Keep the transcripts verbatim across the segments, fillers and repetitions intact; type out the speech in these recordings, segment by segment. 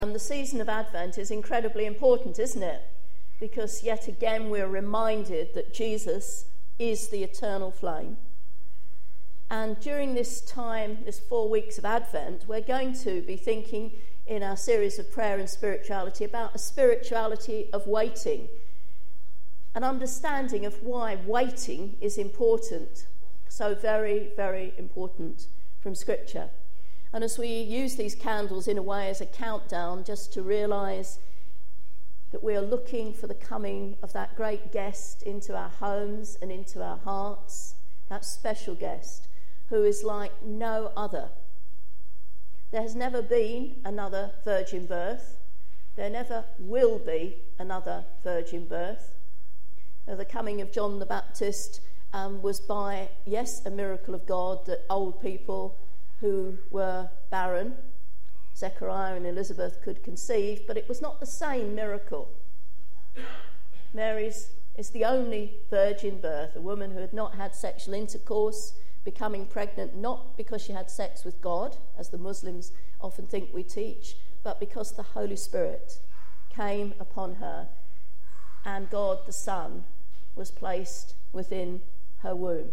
And the season of Advent is incredibly important, isn't it? Because yet again we're reminded that Jesus is the eternal flame. And during this time, this four weeks of Advent, we're going to be thinking in our series of prayer and spirituality about a spirituality of waiting, an understanding of why waiting is important, so very, very important from Scripture. And as we use these candles in a way as a countdown, just to realise that we are looking for the coming of that great guest into our homes and into our hearts, that special guest who is like no other. There has never been another virgin birth. There never will be another virgin birth. Now, the coming of John the Baptist um, was by, yes, a miracle of God that old people who were barren, Zechariah and Elizabeth, could conceive, but it was not the same miracle. Mary's is the only virgin birth, a woman who had not had sexual intercourse, becoming pregnant not because she had sex with God, as the Muslims often think we teach, but because the Holy Spirit came upon her and God the Son was placed within her womb.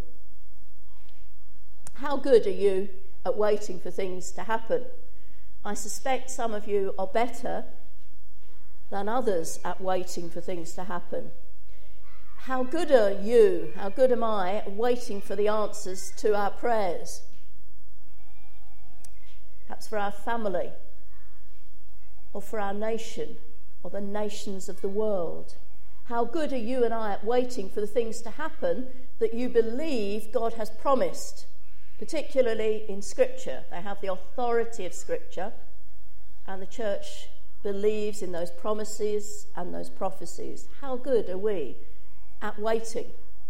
How good are you at waiting for things to happen? I suspect some of you are better than others at waiting for things to happen. How good are you, how good am I at waiting for the answers to our prayers? Perhaps for our family, or for our nation, or the nations of the world. How good are you and I at waiting for the things to happen that you believe God has promised, particularly in Scripture. They have the authority of Scripture, and the church believes in those promises and those prophecies. How good are we at waiting?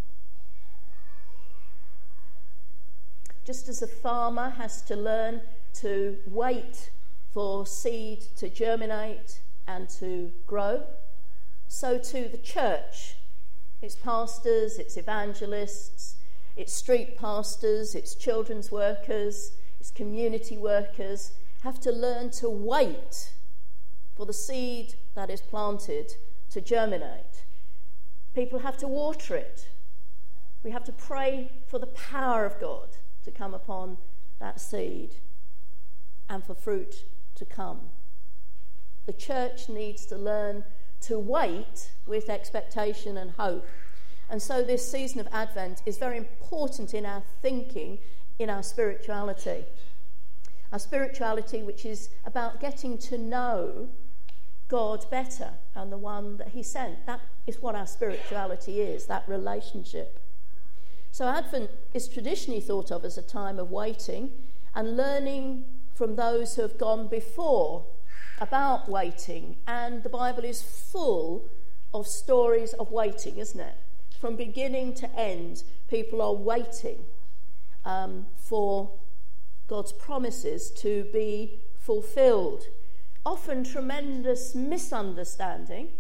Just as a farmer has to learn to wait for seed to germinate and to grow, so too the church, its pastors, its evangelists, its street pastors, its children's workers, its community workers have to learn to wait for the seed that is planted to germinate. People have to water it. We have to pray for the power of God to come upon that seed and for fruit to come. The church needs to learn to wait with expectation and hope. And so this season of Advent is very important in our thinking, in our spirituality. Our spirituality, which is about getting to know God better and the one that he sent. That is what our spirituality is, that relationship. So Advent is traditionally thought of as a time of waiting and learning from those who have gone before about waiting. And the Bible is full of stories of waiting, isn't it? From beginning to end, people are waiting um, for God's promises to be fulfilled. Often tremendous misunderstanding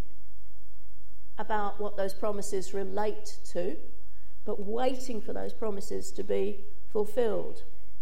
about what those promises relate to, but waiting for those promises to be fulfilled.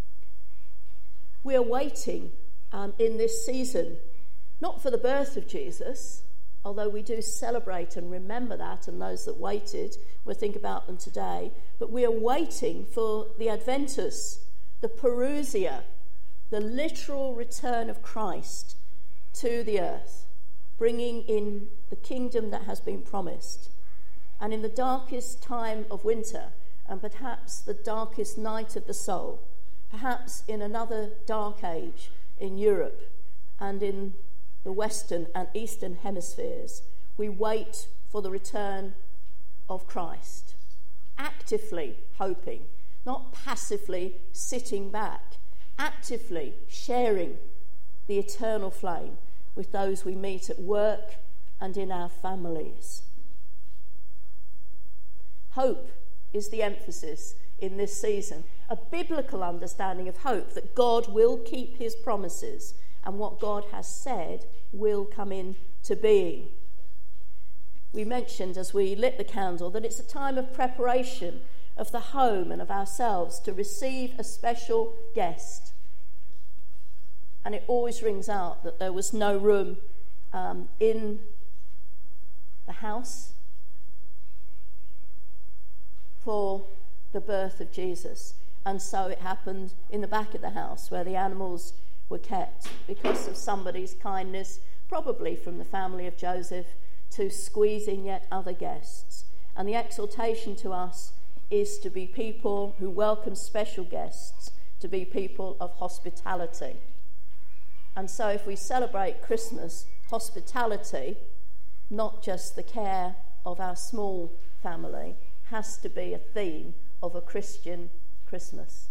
We are waiting um, in this season, not for the birth of Jesus, although we do celebrate and remember that, and those that waited, we'll think about them today, but we are waiting for the Adventus, the Parousia, the literal return of Christ to the earth, bringing in the kingdom that has been promised. And in the darkest time of winter, and perhaps the darkest night of the soul, perhaps in another dark age in Europe and in the Western and Eastern hemispheres, we wait for the return of Christ, actively hoping, not passively sitting back, actively sharing the eternal flame with those we meet at work and in our families. Hope is the emphasis in this season, a biblical understanding of hope that God will keep his promises and what God has said will come into being. We mentioned as we lit the candle that it's a time of preparation of the home and of ourselves to receive a special guest. And it always rings out that there was no room um, in the house for the birth of Jesus. And so it happened in the back of the house where the animals were kept because of somebody's kindness, probably from the family of Joseph, to squeeze in yet other guests. And the exhortation to us is to be people who welcome special guests, to be people of hospitality. And so if we celebrate Christmas, hospitality, not just the care of our small family, has to be a theme of a Christian Christmas.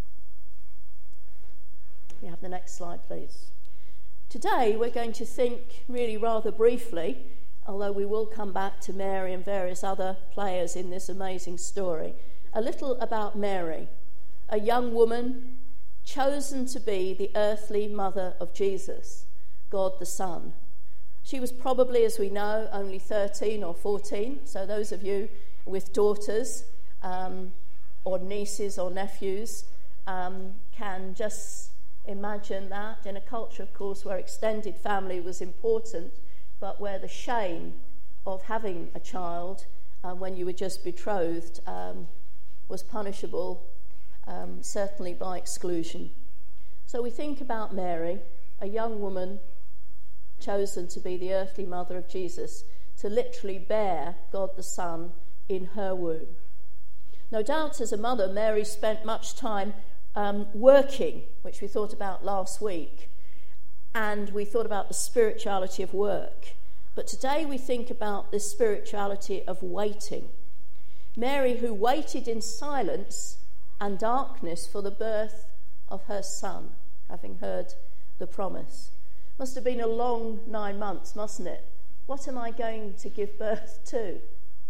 We have the next slide, please. Today we're going to think really rather briefly, although we will come back to Mary and various other players in this amazing story, a little about Mary, a young woman chosen to be the earthly mother of Jesus, God the Son. She was probably, as we know, only thirteen or fourteen, so those of you with daughters um, or nieces or nephews um, can just imagine that in a culture, of course, where extended family was important, but where the shame of having a child um, when you were just betrothed um, was punishable, um, certainly by exclusion. So we think about Mary, a young woman chosen to be the earthly mother of Jesus, to literally bear God the Son in her womb. No doubt as a mother, Mary spent much time um, working, which we thought about last week, and we thought about the spirituality of work. But today we think about the spirituality of waiting. Mary, who waited in silence and darkness for the birth of her son, having heard the promise. Must have been a long nine months, mustn't it? What am I going to give birth to?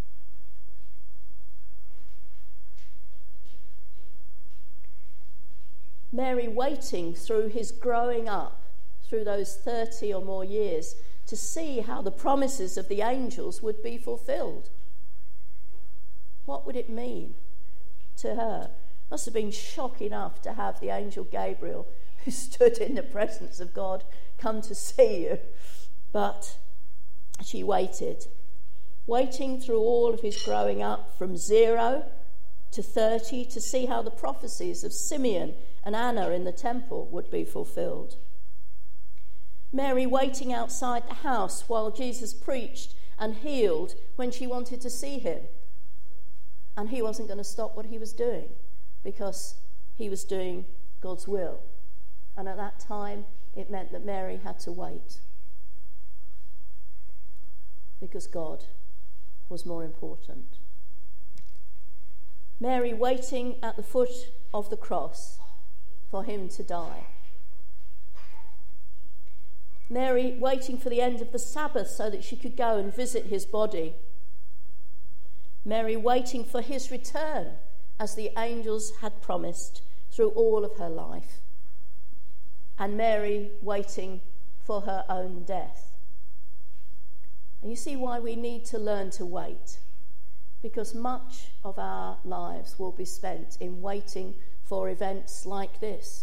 Mary waiting through his growing up, through those thirty or more years, to see how the promises of the angels would be fulfilled. What would it mean to her? Must have been shock enough to have the angel Gabriel, who stood in the presence of God, come to see you. But she waited, waiting through all of his growing up from zero to thirty to see how the prophecies of Simeon and Anna in the temple would be fulfilled. Mary waiting outside the house while Jesus preached and healed when she wanted to see him. And he wasn't going to stop what he was doing because he was doing God's will. And at that time, it meant that Mary had to wait because God was more important. Mary waiting at the foot of the cross for him to die. Mary waiting for the end of the Sabbath so that she could go and visit his body. Mary waiting for his return as the angels had promised through all of her life. And Mary waiting for her own death. And you see why we need to learn to wait. Because much of our lives will be spent in waiting for events like this.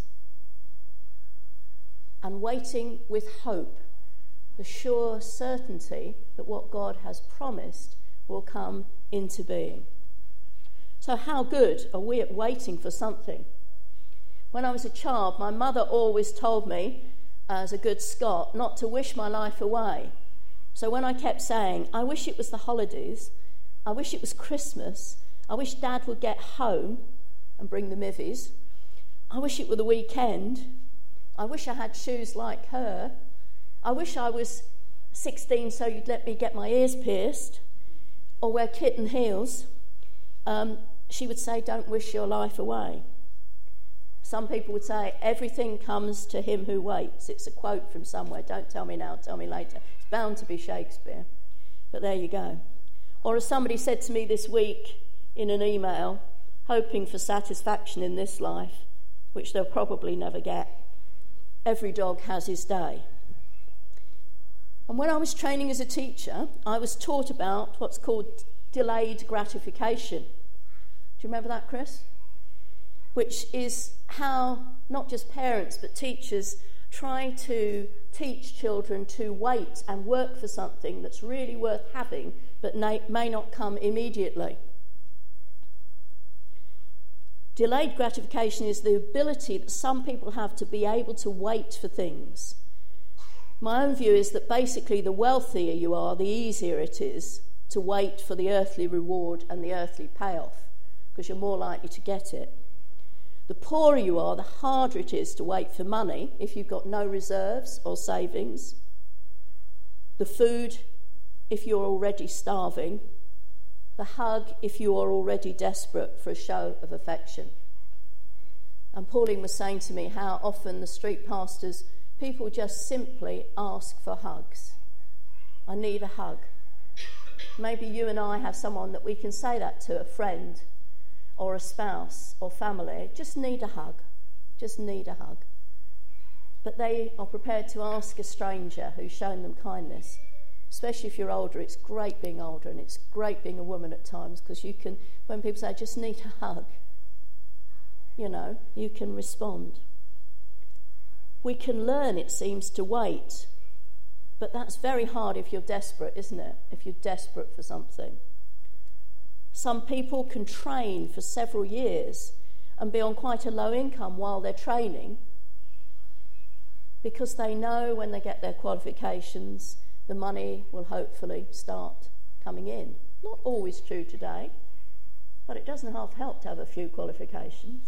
And waiting with hope, the sure certainty that what God has promised will come into being. So how good are we at waiting for something? When I was a child, my mother always told me, as a good Scot, not to wish my life away. So when I kept saying, I wish it was the holidays, I wish it was Christmas, I wish Dad would get home and bring the mivvies, I wish it were the weekend, I wish I had shoes like her, I wish I was sixteen so you'd let me get my ears pierced or wear kitten heels, um, she would say, don't wish your life away. Some people would say, everything comes to him who waits. It's a quote from somewhere. Don't tell me now, tell me later. It's bound to be Shakespeare. But there you go. Or as somebody said to me this week in an email, hoping for satisfaction in this life, which they'll probably never get, every dog has his day. And when I was training as a teacher, I was taught about what's called delayed gratification. Do you remember that, Chris? Which is how not just parents but teachers try to teach children to wait and work for something that's really worth having but may not come immediately. Delayed gratification is the ability that some people have to be able to wait for things. My own view is that basically the wealthier you are, the easier it is to wait for the earthly reward and the earthly payoff, because you're more likely to get it. The poorer you are, the harder it is to wait for money if you've got no reserves or savings. The food if you're already starving. The hug if you are already desperate for a show of affection. And Pauline was saying to me how often the street pastors, people just simply ask for hugs. I need a hug. Maybe you and I have someone that we can say that to, a friend or a spouse or family. Just need a hug. Just need a hug. But they are prepared to ask a stranger who's shown them kindness. Especially if you're older, it's great being older, and it's great being a woman at times, because you can, when people say, I just need a hug, you know, you can respond. We can learn, it seems, to wait, but that's very hard if you're desperate, isn't it? If you're desperate for something. Some people can train for several years and be on quite a low income while they're training, because they know when they get their qualifications, the money will hopefully start coming in. Not always true today, but it doesn't half help to have a few qualifications.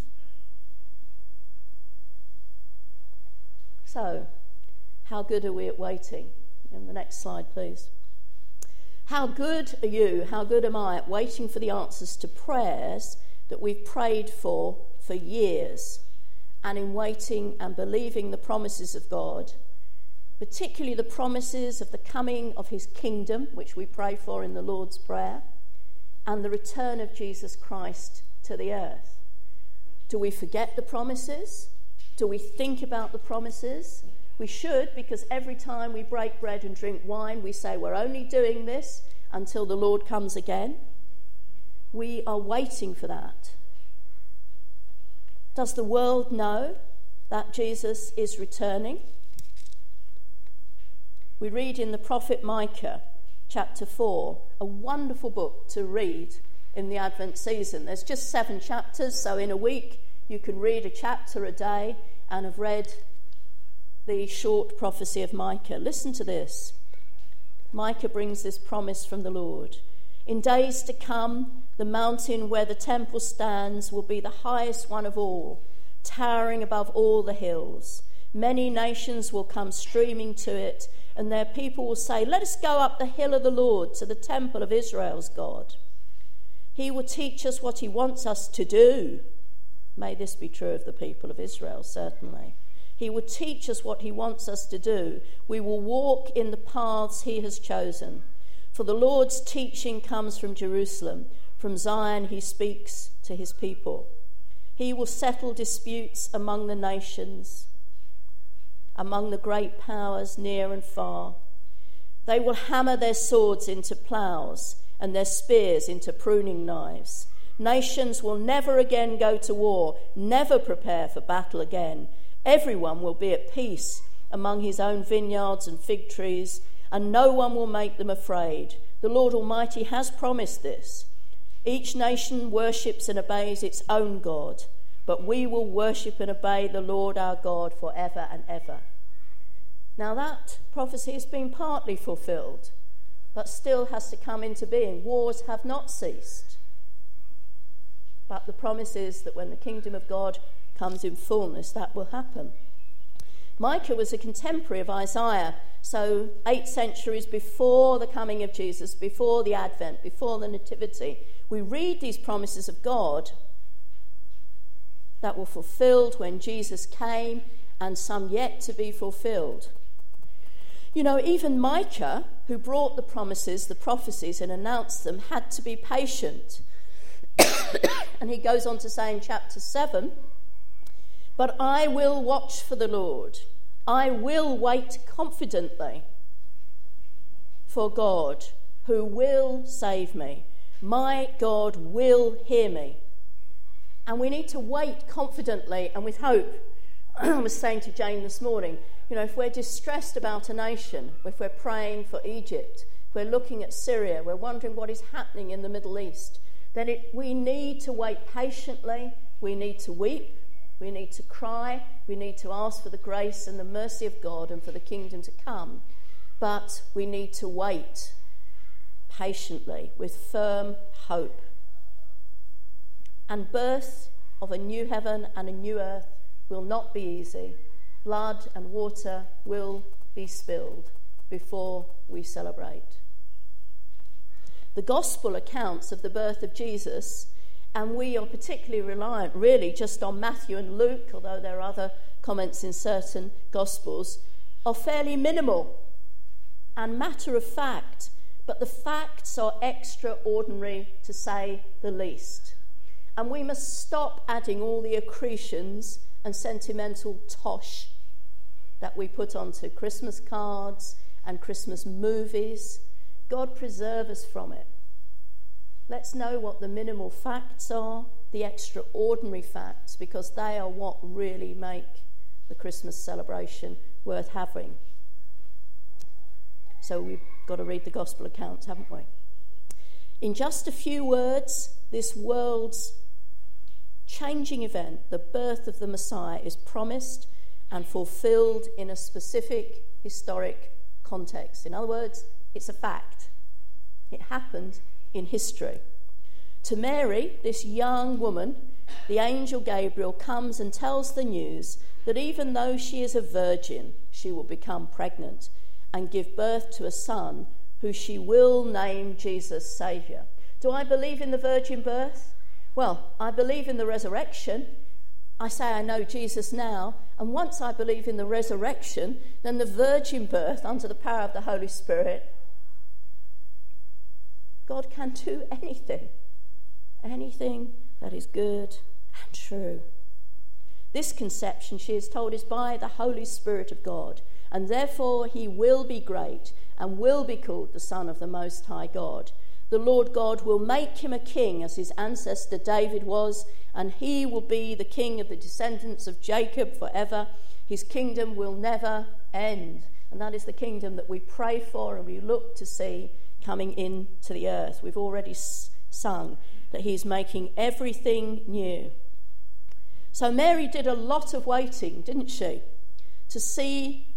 So, how good are we at waiting? In the next slide, please. How good are you, how good am I at waiting for the answers to prayers that we've prayed for for years, and in waiting and believing the promises of God, particularly the promises of the coming of his kingdom, which we pray for in the Lord's Prayer, and the return of Jesus Christ to the earth. Do we forget the promises? Do we think about the promises? We should, because every time we break bread and drink wine, we say we're only doing this until the Lord comes again. We are waiting for that. Does the world know that Jesus is returning? We read in the prophet Micah, chapter four, a wonderful book to read in the Advent season. There's just seven chapters, so in a week you can read a chapter a day and have read the short prophecy of Micah. Listen to this. Micah brings this promise from the Lord. In days to come, the mountain where the temple stands will be the highest one of all, towering above all the hills. Many nations will come streaming to it, and their people will say, let us go up the hill of the Lord to the temple of Israel's God. He will teach us what he wants us to do. May this be true of the people of Israel, certainly. He will teach us what he wants us to do. We will walk in the paths he has chosen. For the Lord's teaching comes from Jerusalem. From Zion he speaks to his people. He will settle disputes among the nations, among the great powers near and far. They will hammer their swords into ploughs and their spears into pruning knives. Nations will never again go to war, never prepare for battle again. Everyone will be at peace among his own vineyards and fig trees, and no one will make them afraid. The Lord Almighty has promised this. Each nation worships and obeys its own God, but we will worship and obey the Lord our God forever and ever. Now that prophecy has been partly fulfilled, but still has to come into being. Wars have not ceased. But the promise is that when the kingdom of God comes in fullness, that will happen. Micah was a contemporary of Isaiah, so eight centuries before the coming of Jesus, before the Advent, before the Nativity. We read these promises of God that were fulfilled when Jesus came, and some yet to be fulfilled. You know, even Micah, who brought the promises, the prophecies, and announced them, had to be patient. And he goes on to say in chapter seven, but I will watch for the Lord. I will wait confidently for God, who will save me. My God will hear me. And we need to wait confidently and with hope. I was saying to Jane this morning, you know, if we're distressed about a nation, if we're praying for Egypt, if we're looking at Syria, we're wondering what is happening in the Middle East, then it, we need to wait patiently, we need to weep, we need to cry, we need to ask for the grace and the mercy of God and for the kingdom to come. But we need to wait patiently with firm hope. And birth of a new heaven and a new earth will not be easy. Blood and water will be spilled before we celebrate. The gospel accounts of the birth of Jesus, and we are particularly reliant really just on Matthew and Luke, although there are other comments in certain gospels, are fairly minimal and matter of fact, but the facts are extraordinary to say the least. And we must stop adding all the accretions and sentimental tosh that we put onto Christmas cards and Christmas movies. God preserve us from it. Let's know what the minimal facts are, the extraordinary facts, because they are what really make the Christmas celebration worth having. So we've got to read the gospel accounts, haven't we? In just a few words, this world's changing event, the birth of the Messiah, is promised and fulfilled in a specific historic context. In other words, it's a fact. It happened in history. To Mary, this young woman, the angel Gabriel comes and tells the news that even though she is a virgin, she will become pregnant and give birth to a son who she will name Jesus Saviour. Do I believe in the virgin birth? Well, I believe in the resurrection. I say I know Jesus now, and once I believe in the resurrection, then the virgin birth under the power of the Holy Spirit, God can do anything, anything that is good and true. This conception, she is told, is by the Holy Spirit of God, and therefore he will be great and will be called the Son of the Most High God. The Lord God will make him a king as his ancestor David was, and he will be the king of the descendants of Jacob forever. His kingdom will never end. And that is the kingdom that we pray for and we look to see coming into the earth. We've already s- sung that he's making everything new. So Mary did a lot of waiting, didn't she, to see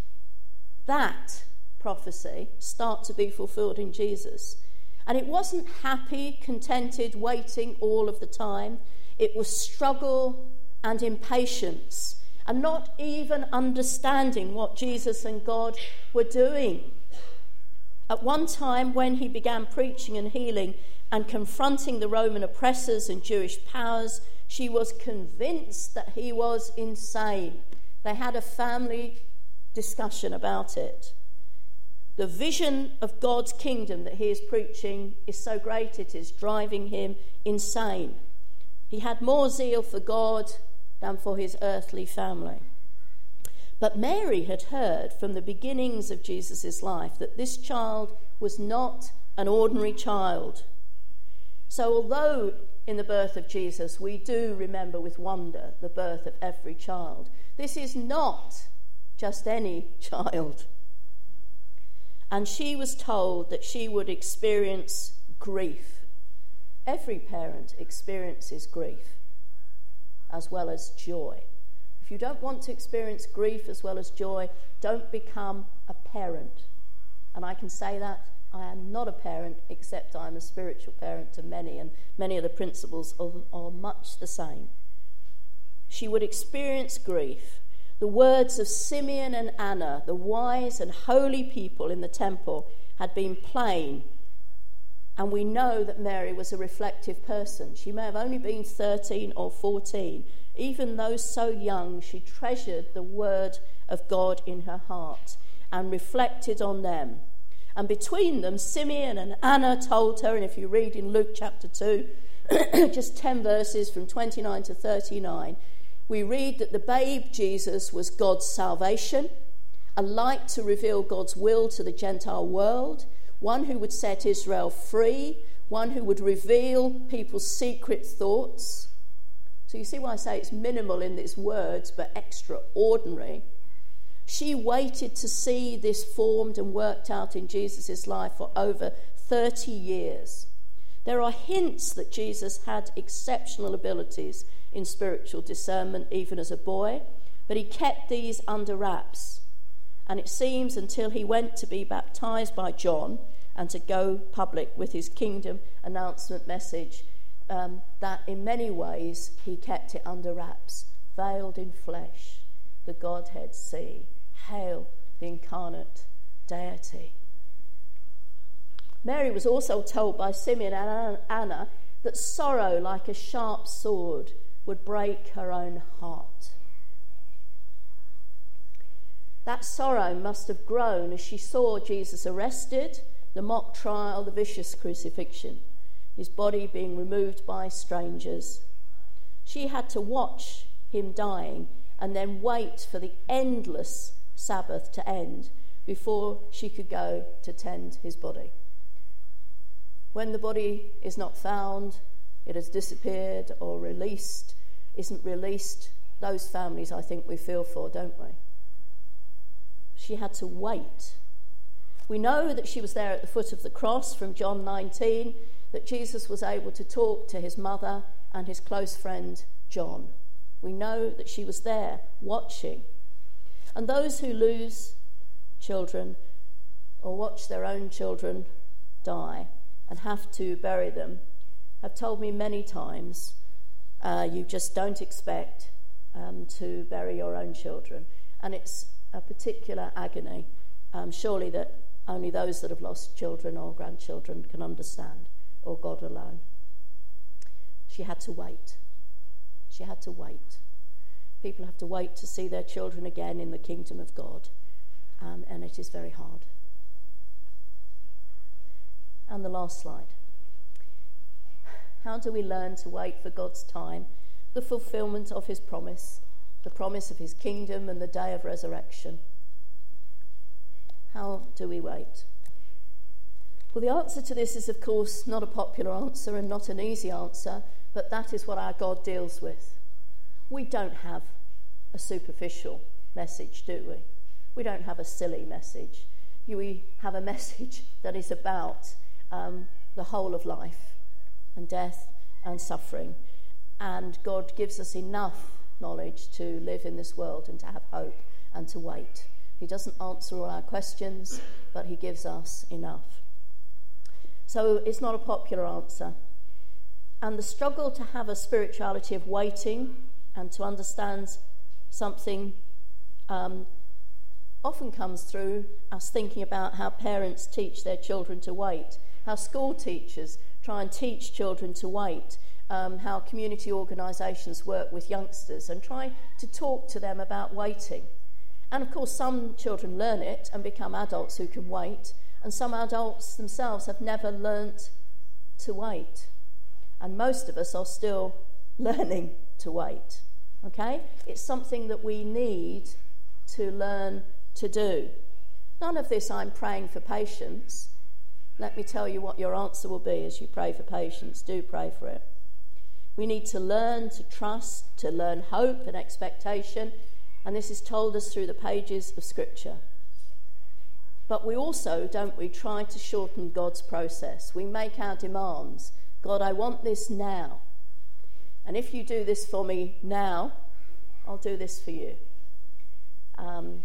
that prophecy start to be fulfilled in Jesus. And it wasn't happy, contented waiting all of the time. It was struggle and impatience and not even understanding what Jesus and God were doing. At one time, when he began preaching and healing and confronting the Roman oppressors and Jewish powers, she was convinced that he was insane. They had a family discussion about it. The vision of God's kingdom that he is preaching is so great it is driving him insane. He had more zeal for God than for his earthly family. But Mary had heard from the beginnings of Jesus' life that this child was not an ordinary child. So although in the birth of Jesus we do remember with wonder the birth of every child, this is not just any child. And she was told that she would experience grief. Every parent experiences grief as well as joy. If you don't want to experience grief as well as joy, don't become a parent. And I can say that I am not a parent, except I'm a spiritual parent to many, and many of the principles are, are much the same. She would experience grief. The words of Simeon and Anna, the wise and holy people in the temple, had been plain, and we know that Mary was a reflective person. She may have only been thirteen or fourteen. Even though so young, she treasured the word of God in her heart and reflected on them. And between them, Simeon and Anna told her, and if you read in Luke chapter two, just ten verses from twenty-nine to thirty-nine, we read that the babe Jesus was God's salvation, a light to reveal God's will to the Gentile world, one who would set Israel free, one who would reveal people's secret thoughts. So you see why I say it's minimal in its words, but extraordinary. She waited to see this formed and worked out in Jesus' life for over thirty years. There are hints that Jesus had exceptional abilities in spiritual discernment even as a boy, but he kept these under wraps. And it seems until he went to be baptized by John and to go public with his kingdom announcement message, um, that in many ways he kept it under wraps, veiled in flesh, the Godhead see. Hail the incarnate deity. Mary was also told by Simeon and Anna that sorrow like a sharp sword would break her own heart. That sorrow must have grown as she saw Jesus arrested, the mock trial, the vicious crucifixion, his body being removed by strangers. She had to watch him dying and then wait for the endless Sabbath to end before she could go to tend his body. When the body is not found, it has disappeared or released, isn't released, those families I think we feel for, don't we? She had to wait. We know that she was there at the foot of the cross from John nineteen, that Jesus was able to talk to his mother and his close friend John. We know that she was there watching. And those who lose children or watch their own children die and have to bury them have told me many times, uh, you just don't expect um, to bury your own children. And it's a particular agony, um, surely that only those that have lost children or grandchildren can understand, or God alone. She had to wait. She had to wait. People have to wait to see their children again in the kingdom of God, um, and it is very hard. And the last slide. How do we learn to wait for God's time, the fulfillment of his promise, the promise of his kingdom and the day of resurrection? How do we wait? Well, the answer to this is, of course, not a popular answer and not an easy answer, but that is what our God deals with. We don't have a superficial message, do we? We don't have a silly message. We have a message that is about um, the whole of life and death and suffering. And God gives us enough knowledge to live in this world and to have hope and to wait. He doesn't answer all our questions, but he gives us enough. So it's not a popular answer. And the struggle to have a spirituality of waiting and to understand something um, often comes through us thinking about how parents teach their children to wait, how school teachers try and teach children to wait, um, how community organisations work with youngsters and try to talk to them about waiting. And of course some children learn it and become adults who can wait, and some adults themselves have never learnt to wait. And most of us are still learning to wait. Okay? It's something that we need to learn to do. None of this I'm praying for patience. Let me tell you what your answer will be as you pray for patience. Do pray for it. We need to learn to trust, to learn hope and expectation, and this is told us through the pages of Scripture. But we also, don't we, try to shorten God's process. We make our demands. God, I want this now. And if you do this for me now, I'll do this for you. Um,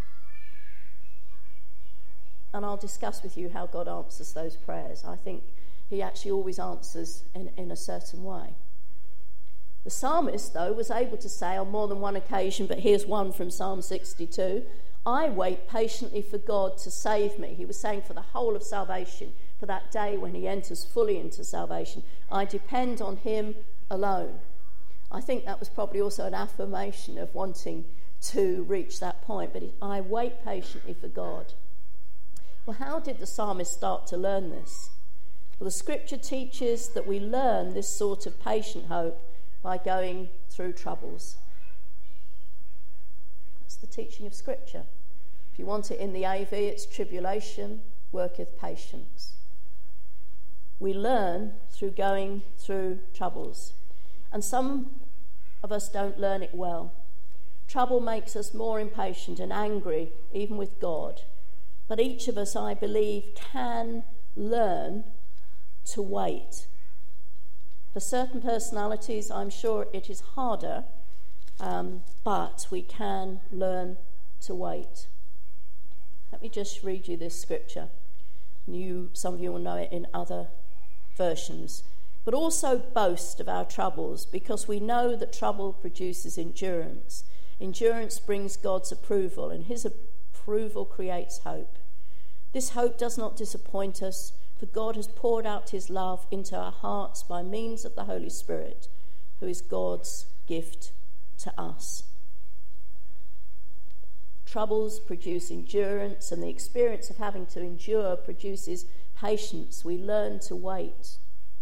and I'll discuss with you how God answers those prayers. I think he actually always answers in, in a certain way. The psalmist, though, was able to say on more than one occasion, but here's one from Psalm sixty-two, I wait patiently for God to save me. He was saying for the whole of salvation, for that day when he enters fully into salvation. I depend on him alone. I think that was probably also an affirmation of wanting to reach that point, but I wait patiently for God. Well, how did the psalmist start to learn this? Well, the Scripture teaches that we learn this sort of patient hope by going through troubles. That's the teaching of Scripture. If you want it in the A V, it's tribulation worketh patience. We learn through going through troubles. And some of us don't learn it well. Trouble makes us more impatient and angry, even with God. But each of us, I believe, can learn to wait. For certain personalities, I'm sure it is harder, um, but we can learn to wait. Let me just read you this scripture. You, some of you will know it in other versions. But also boast of our troubles, because we know that trouble produces endurance. Endurance brings God's approval, and his approval creates hope. This hope does not disappoint us, for God has poured out his love into our hearts by means of the Holy Spirit, who is God's gift to us. Troubles produce endurance, and the experience of having to endure produces patience. We learn to wait.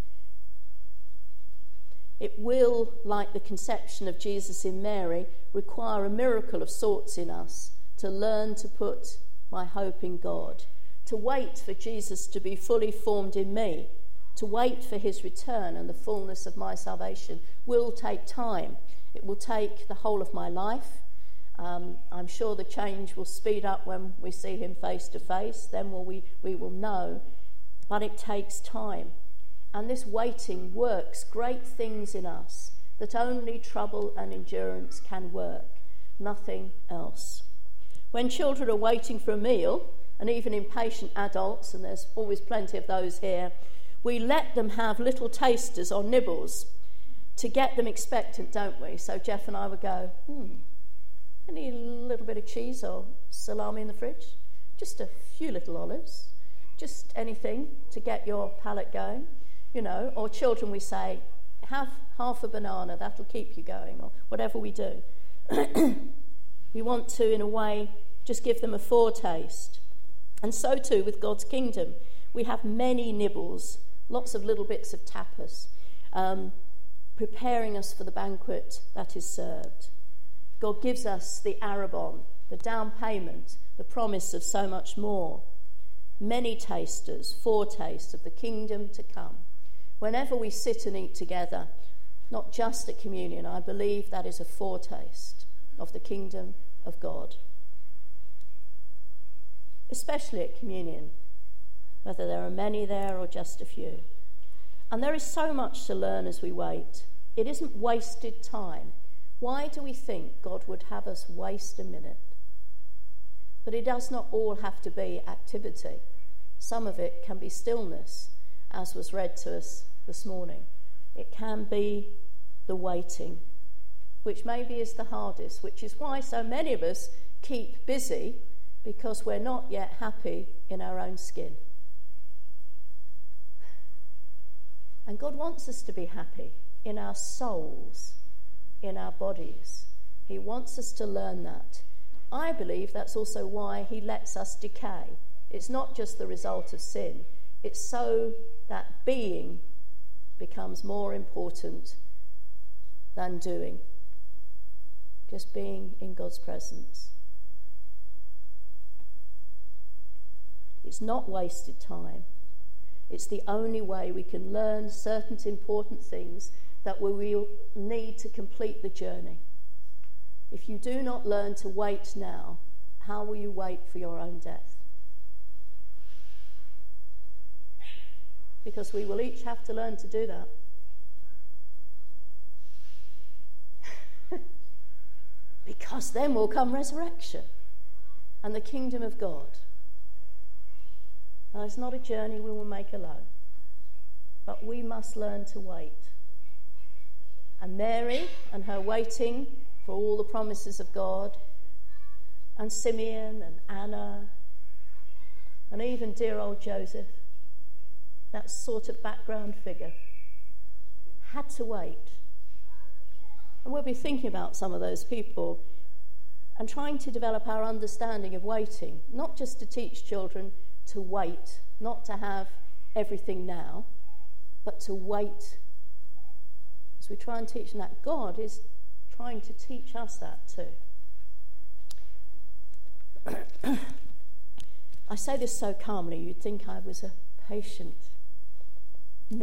It will, like the conception of Jesus in Mary, require a miracle of sorts in us to learn to put my hope in God, to wait for Jesus to be fully formed in me, to wait for his return and the fullness of my salvation will take time. It will take the whole of my life. Um, I'm sure the change will speed up when we see him face to face. Then will we, we will know. But it takes time. And this waiting works great things in us that only trouble and endurance can work. Nothing else. When children are waiting for a meal, and even impatient adults, and there's always plenty of those here, we let them have little tasters or nibbles to get them expectant, don't we? So Jeff and I would go, hmm, any little bit of cheese or salami in the fridge? Just a few little olives. Just anything to get your palate going, you know. Or children, we say, have half a banana, that'll keep you going, or whatever we do. We want to, in a way, just give them a foretaste. And so too with God's kingdom. We have many nibbles, lots of little bits of tapas, um, preparing us for the banquet that is served. God gives us the arrabon, the down payment, the promise of so much more. Many tasters, foretastes of the kingdom to come. Whenever we sit and eat together, not just at communion, I believe that is a foretaste of the kingdom of God. Especially at communion, whether there are many there or just a few. And there is so much to learn as we wait. It isn't wasted time. Why do we think God would have us waste a minute? But it does not all have to be activity. Some of it can be stillness, as was read to us this morning. It can be the waiting, which maybe is the hardest, which is why so many of us keep busy, because we're not yet happy in our own skin. And God wants us to be happy in our souls, in our bodies. He wants us to learn that. I believe that's also why he lets us decay. It's not just the result of sin. It's so that being becomes more important than doing. Just being in God's presence. It's not wasted time. It's the only way we can learn certain important things that we will need to complete the journey. If you do not learn to wait now, how will you wait for your own death? Because we will each have to learn to do that. Because then will come resurrection and the kingdom of God. Now, it's not a journey we will make alone, but we must learn to wait. And Mary and her waiting for all the promises of God, and Simeon and Anna, and even dear old Joseph, that sort of background figure, had to wait. And we'll be thinking about some of those people and trying to develop our understanding of waiting, not just to teach children to wait, not to have everything now, but to wait. As we try and teach them that, God is trying to teach us that too. I say this so calmly, you'd think I was a patient,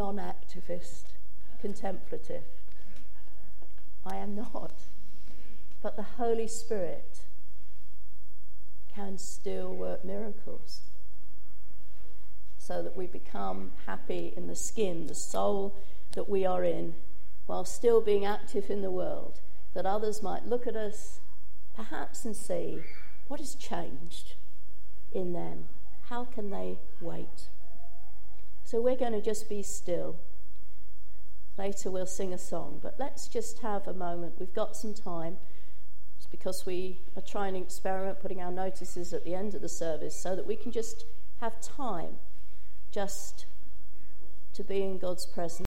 non-activist, contemplative. I am not. but the Holy Spirit can still work miracles so that we become happy in the skin, the soul that we are in, while still being active in the world, that others might look at us perhaps and see what has changed in them. How can they wait? So we're going to just be still. Later we'll sing a song, but let's just have a moment. We've got some time. It's because we are trying to experiment putting our notices at the end of the service so that we can just have time just to be in God's presence.